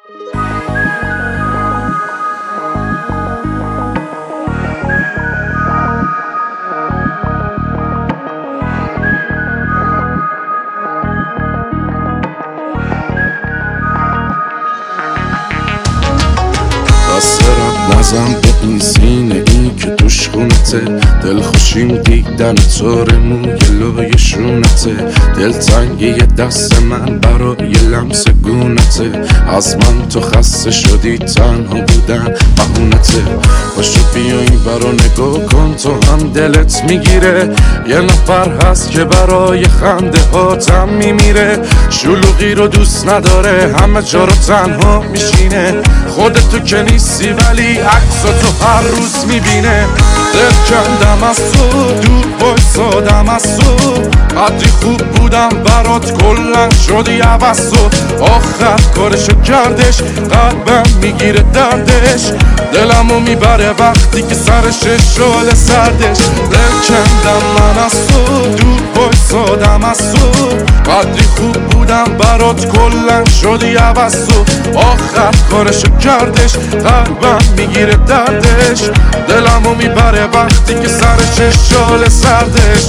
دسترم نزم به این سینه این که توش خونته، دل خوشیم دیدن طور موی لای شونته، دل تنگی دست من برای لمس گونته، از من تو خسته شدی تنها بودن بهونته، باشو بیا این برا نگاه کن تو هم دلت میگیره، یه نفر هست که برای خنده هاتم میمیره، شلوغی رو دوست نداره همه جا رو تنها میشینه، خودتو که نیستی ولی عکساتو هر روز میبینه، دل کندم از تو دور بایستادم از تو، قدری خوب بودم برات کلن شدی عوض تو، آخر کارشو کردش قلبم میگیره دردش، دلمو میبره وقتی که سرش شال سردش، دل کندم من از تو دور بایستادم از تو، قدری خوب بودم برات کلن شدی عوض تو، آخر کارشو کردش قلبم میگیره دردش، دلمو میبره وقتی که سرش شال سردش.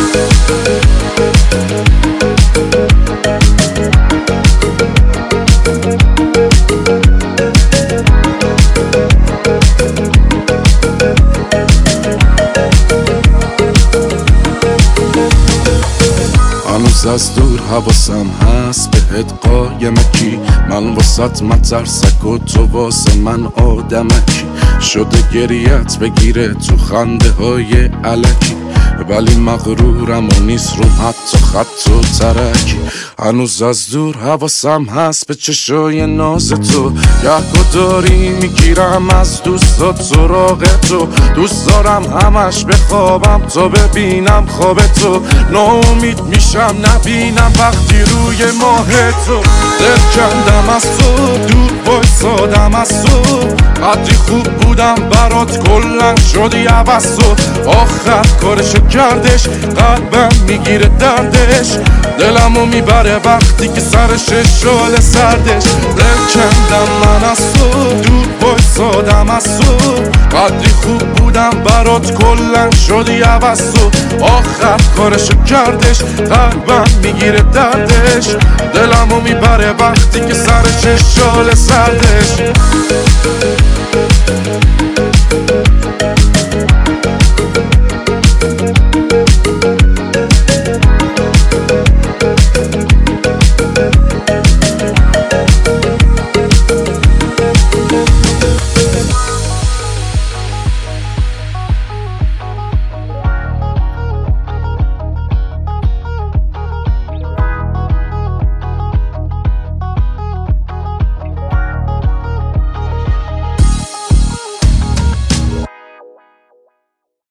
هنوز از دور حواسم هست بهت قایمکی، من واسط مترسک و تو واسه من آدمکی، شده گریت بگیره تو خنده های علکی، ولی مغرورم و نیست روم حتی خط و ترکی، هنوز از دور حواسم هست به چشای ناز تو، گهگاه داری میگیرم از دوستات سراغ تو، دوست دارم همش بخوابم تا ببینم خواب تو، ناامید میشم نبینم وقتی روی ماه تو، دل کندم از تو دور بایستادم از تو، قدری خوب بودم برات کلن شدی عوض تو، آخر کارشو کردش قلبم میگیره دردش، دلمو میبره وقتی که سرش شال سردش، دل کندم من از تو دور بایستادم از تو، قدری خوب بودم برات کلن شدی عوض تو، آخر کارشو کردش قلبم میگیره دردش، دلمو میبره وقتی که سرش شال سردش.